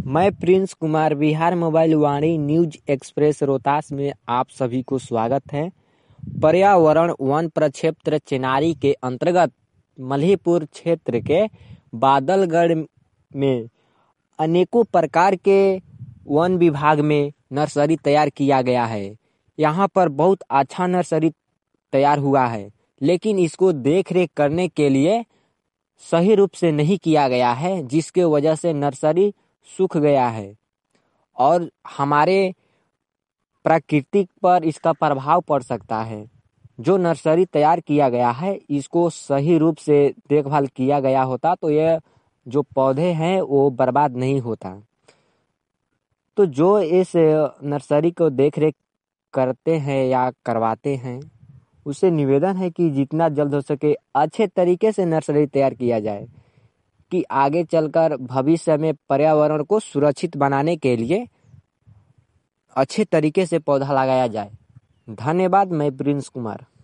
मैं Prince Kumar Bihar mobile Vaani news express Rohtas में आप सभी को स्वागत है। पर्यावरण वन प्रक्षेत्र चेनारी के अंतर्गत मल्हीपुर क्षेत्र के बादलगढ़ में अनेकों प्रकार के वन विभाग में नर्सरी तैयार किया गया है। यहाँ पर बहुत अच्छा नर्सरी तैयार हुआ है, लेकिन इसको देख रेख करने के लिए सही रूप से नहीं किया गया है, जिसके वजह से नर्सरी सूख गया है और हमारे प्रकृति पर इसका प्रभाव पड़ सकता है। जो नर्सरी तैयार किया गया है, इसको सही रूप से देखभाल किया गया होता तो यह जो पौधे हैं वो बर्बाद नहीं होता। तो जो इस नर्सरी को देख रेख करते हैं या करवाते हैं, उससे निवेदन है कि जितना जल्द हो सके अच्छे तरीके से नर्सरी तैयार किया जाए कि आगे चलकर भविष्य में पर्यावरण को सुरक्षित बनाने के लिए अच्छे तरीके से पौधा लगाया जाए। धन्यवाद। मैं प्रिंस कुमार।